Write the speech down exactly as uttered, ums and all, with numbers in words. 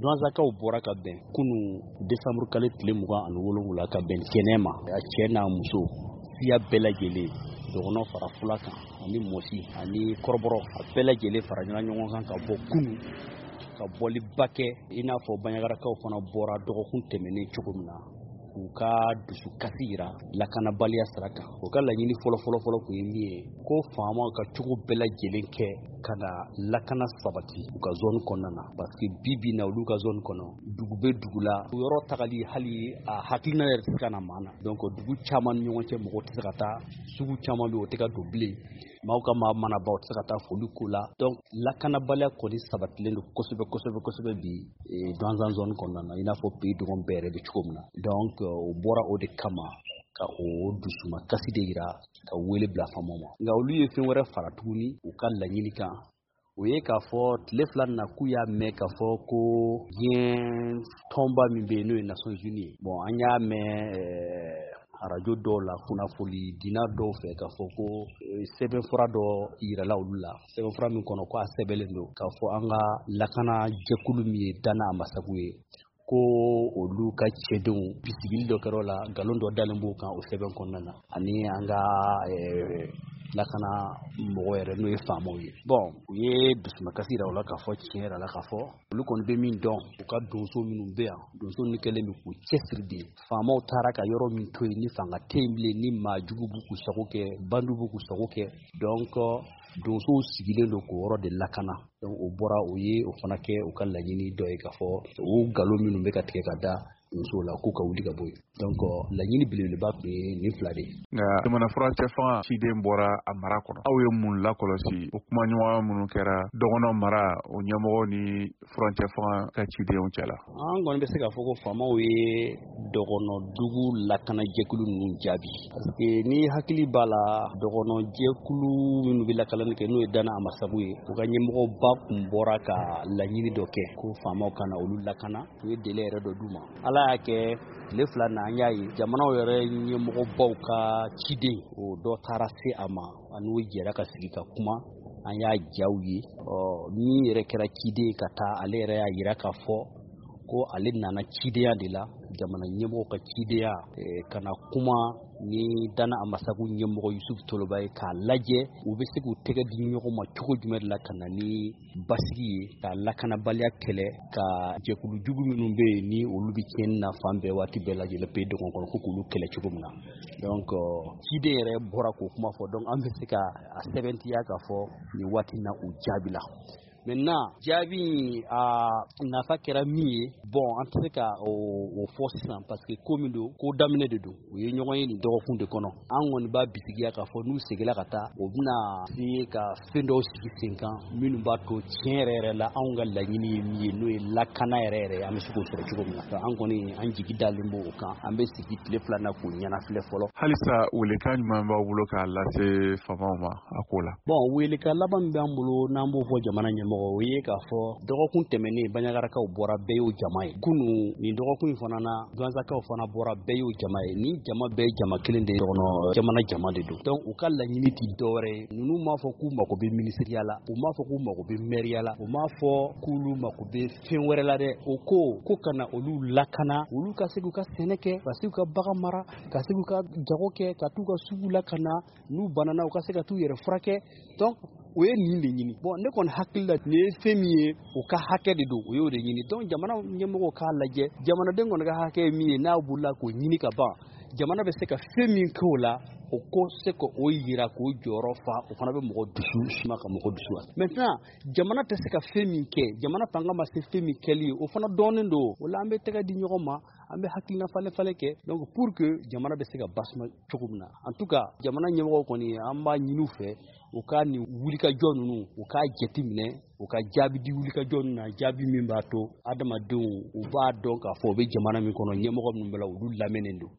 Duansakaw bɔra ka bɛn kunu décembre kalo tile mugan ani wolonwula ka bɛn kɛnɛ ma a cɛ n'a muso siya bɛɛ lajɛlen dɔgɔnɔ fara fula kan ani mɔsi ani kɔrɔbɔrɔ a bɛɛ lajɛlen fara ɲɔgɔn kan ka bɔ kunu ka bɔli ba kɛ i n'a fɔ Banɲagarakaw fana bɔra dɔgɔkun tɛmɛnen cogo min na k'u ka dusu kasi yira lakanabaliya sira kan o ka laɲini fɔlɔ fɔlɔ fɔlɔ kun ye min ye ko faamaw ka cogo bɛɛ lajɛlen kɛ ka na lakana sabati u ka zone kɔnɔna na parce que bi bi na olu ka zone kɔnɔ dugu bɛ dugu la yɔrɔ tagali hali a hakilina yɛrɛ tɛ se ka na maa na donc dugu caman ni ɲɔgɔn cɛ mɔgɔ tɛ se ka taa sugu caman bɛ o tɛ ka don bilen maaw ka maa mana ban o tɛ se ka taa foli ko la donc lakanabaliya kɔni sabatilen don kosɛbɛ kosɛbɛ kosɛbɛ bi Duanza zone kɔnɔna na i n'a fɔ pays dɔgɔn bɛɛ yɛrɛ bɛ cogo min na donc o bɔra o de kama ka o dusuma kasi de yira ka wele bila faamaw ma nka olu ye fɛn wɛrɛ fara tuguni u ka laɲini kan o ye k'a fɔ tile fila na k'u y'a mɛn k'a fɔ ko diɲɛ tɔnba min bɛ yen n'o ye Nations Unies bon an y'a mɛn arajo dɔw la kunnafoni dina dɔw fɛ k'a fɔ ko sɛbɛnfura dɔ yirala olu la sɛbɛnfura min kɔnɔ ko a sɛbɛnlen don k'a fɔ an ka lakana jɛkulu min ye Dana Amasagu ye ko olu ka cɛdenw bisigili dɔ kɛra la nkalon dɔ dalen b'o kan o sɛbɛn kɔnɔna na ani an ka lakana mɔgɔ yɛrɛ n'o ye faamaw ye bon u ye dusumakasi yira o la k'a fɔ tiɲɛ yɛrɛ la k'a fɔ olu kɔni bɛ min dɔn u ka donso minnu bɛ yan donso ni kɛlen bɛ k'u cɛsiri de faamaw taara ka yɔrɔ min to yen ni fanga tɛ yen bilen ni maa jugu b'u k'u sago kɛ bandu b'u k'u sago kɛ donc donsow sigilen don k'o yɔrɔ de lakana donc o bɔra o ye o fana kɛ u ka laɲini dɔ ye k'a fɔ o nkalon minnu bɛ ka tigɛ ka da donsow la k'u ka wuli ka bɔ yen donc laɲini belebeleba tun ye nin fila de ye nka jamana furancɛ fanga ciden bɔra a mara kɔnɔ aw ye mun lakɔlɔsi o kuma ɲɔgɔn minnu kɛra dɔgɔnɔ mara o ɲɛmɔgɔ ni furancɛ fanga ka cidenw cɛla an kɔni bɛ se k'a fɔ ko faamaw ye dɔgɔnɔ dugu lakana jɛkulu ninnu jaabi parce que ni hakili b'a la dɔgɔnɔ jɛkulu minnu bɛ lakalani kɛ n'o ye Dana Amasagu ye u ka ɲɛmɔgɔba kun bɔra ka laɲini dɔ kɛ ko faamaw kana olu lakana u ye délai yɛrɛ dɔ d'u ma ala y'a kɛ tile fila na an y'a ye jamanaw yɛrɛ ɲɛmɔgɔbaw ka ciden o dɔ taara se a ma ani o jɛra ka sigi ka kuma an y'a jaw ye ɔ min yɛrɛ kɛra ciden ka taa ale yɛrɛ y'a yira k'a fɔ ko ale nana cidenya de la jamana ɲɛmɔgɔ ka cidenya kana kuma ni Dana Amasagu ɲɛmɔgɔ Yusuf Toloba ye k'a lajɛ u bɛ se k'u tɛgɛ di ɲɔgɔn ma cogo jumɛn de la ka na ni basigi ye ka lakanabaliya kɛlɛ ka jɛkulu jugu minnu bɛ yen ni olu bɛ tiɲɛni na fan bɛɛ waati bɛɛ lajɛlen pays dɔgɔn kɔnɔ ko k'olu kɛlɛ cogo min na donc ciden yɛrɛ bɔra k'o kuma fɔ donc an bɛ se ka a sɛbɛntiya k'a fɔ nin waati na u jaabi la maintenant jaabi a nafa kɛra min ye bon an tɛ se ka o fɔ sisan parce que ko min don ko daminɛ de don u ye ɲɔgɔn ye nin dɔgɔkun de kɔnɔ an kɔni b'a bisigiya k'a fɔ n'u seginna ka taa o bɛna se ka fɛn dɔw sigi sen kan minnu b'a to tiɲɛ yɛrɛ yɛrɛ la anw ka laɲini ye min ye n'o ye lakana yɛrɛ yɛrɛ an bɛ se k'o sɔrɔ cogo min na an kɔni an jigi dalen b'o kan an bɛ sigi tile fila na k'o ɲɛnafilɛ fɔlɔ halisa welekan jumɛn b'aw bolo k'a lase faamaw ma a ko la bon welekan laban min b'an bolo n'an b'o fɔ jamana ɲɛmɔgɔ o ye k'a fɔ dɔgɔkun tɛmɛnen Banɲagarakaw bɔra bɛɛ y'o jama ye kunu nin dɔgɔkun in fana na Duansakaw fana bɔra bɛɛ y'o jama ye ni jama bɛɛ jama kelen de dɔgɔnɔ jamana jama de don donc u ka laɲini ti dɔwɛrɛ ye ninnu m'a fɔ k'u mago bɛ minisiriya la u m'a fɔ k'u mago bɛ maire la u m'a fɔ k'olu mago bɛ fɛn wɛrɛ la dɛ o ko ko kana olu lakana olu ka se k'u ka sɛnɛ kɛ ka se k'u ka bagan mara ka se k'u ka jago kɛ ka t'u ka sugu lakana n'u banana u ka se ka t'u yɛrɛ furakɛ donc o ye nin de ɲini bon ne kɔni hakili la nin ye fɛn min ye o ka hakɛ de don o y'o de ɲini donc jamana ɲɛmɔgɔw k'a lajɛ jamanaden kɔni ka hakɛ ye min ye n'a bolila k'o ɲini ka ban jamana bɛ se ka fɛn min kɛ o la o ko se ka o yira k'o jɔyɔrɔ fa o fana bɛ mɔgɔ dusu suma ka mɔgɔ dusu wa maintenant jamana tɛ se ka fɛn min kɛ jamana fanga ma se fɛn min kɛli ye o fana dɔɔnin don o la an bɛ tɛgɛ di ɲɔgɔn ma an bɛ hakilina falen falen kɛ donc pour que jamana bɛ se ka basuma cogo min na en tout cas jamana ɲɛmɔgɔw kɔni an b'a ɲini u fɛ u ka nin wulikajɔ ninnu u k'a jate minɛ u ka jaabi di wulikajɔ ninnu na jaabi min b'a to adamadenw u b'a dɔn k'a fɔ u bɛ jamana min kɔnɔ ɲɛmɔgɔ minnu bɛ la olu lamɛnnen don